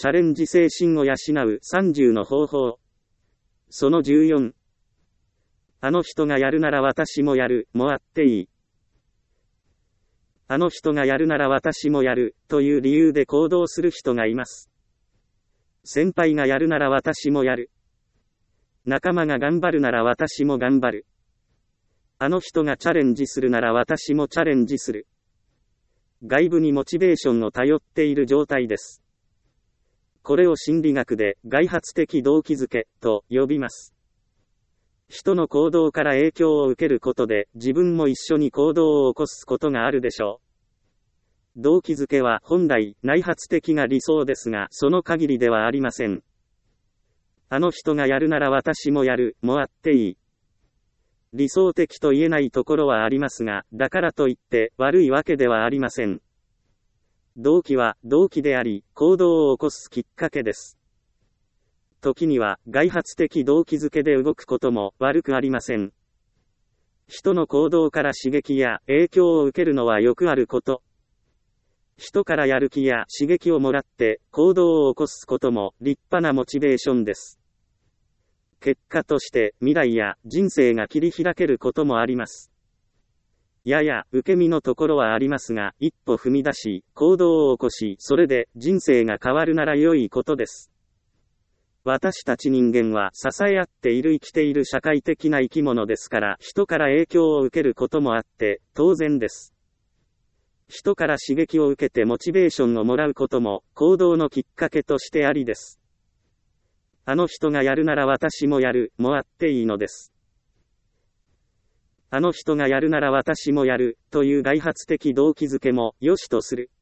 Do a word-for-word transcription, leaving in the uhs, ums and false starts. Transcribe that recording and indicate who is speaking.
Speaker 1: チャレンジ精神を養うさんじゅうの方法。そのじゅうよん。あの人がやるなら私もやる、もあっていい。あの人がやるなら私もやる、という理由で行動する人がいます。先輩がやるなら私もやる。仲間が頑張るなら私も頑張る。あの人がチャレンジするなら私もチャレンジする。外部にモチベーションを頼っている状態です。これを心理学で外発的動機づけと呼びます。人の行動から影響を受けることで自分も一緒に行動を起こすことがあるでしょう。動機づけは本来内発的が理想ですが、その限りではありません。あの人がやるなら私もやる、もあっていい。理想的と言えないところはありますが、だからといって悪いわけではありません。動機は動機であり、行動を起こすきっかけです。時には外発的動機づけで動くことも悪くありません。人の行動から刺激や影響を受けるのはよくあること。人からやる気や刺激をもらって行動を起こすことも立派なモチベーションです。結果として未来や人生が切り開けることもあります。やや受け身のところはありますが、一歩踏み出し、行動を起こし、それで人生が変わるなら良いことです。私たち人間は支え合っている生きている社会的な生き物ですから、人から影響を受けることもあって当然です。人から刺激を受けてモチベーションをもらうことも行動のきっかけとしてありです。あの人がやるなら私もやる、もあっていいのです。あの人がやるなら私もやる、という外発的動機づけも良しとする。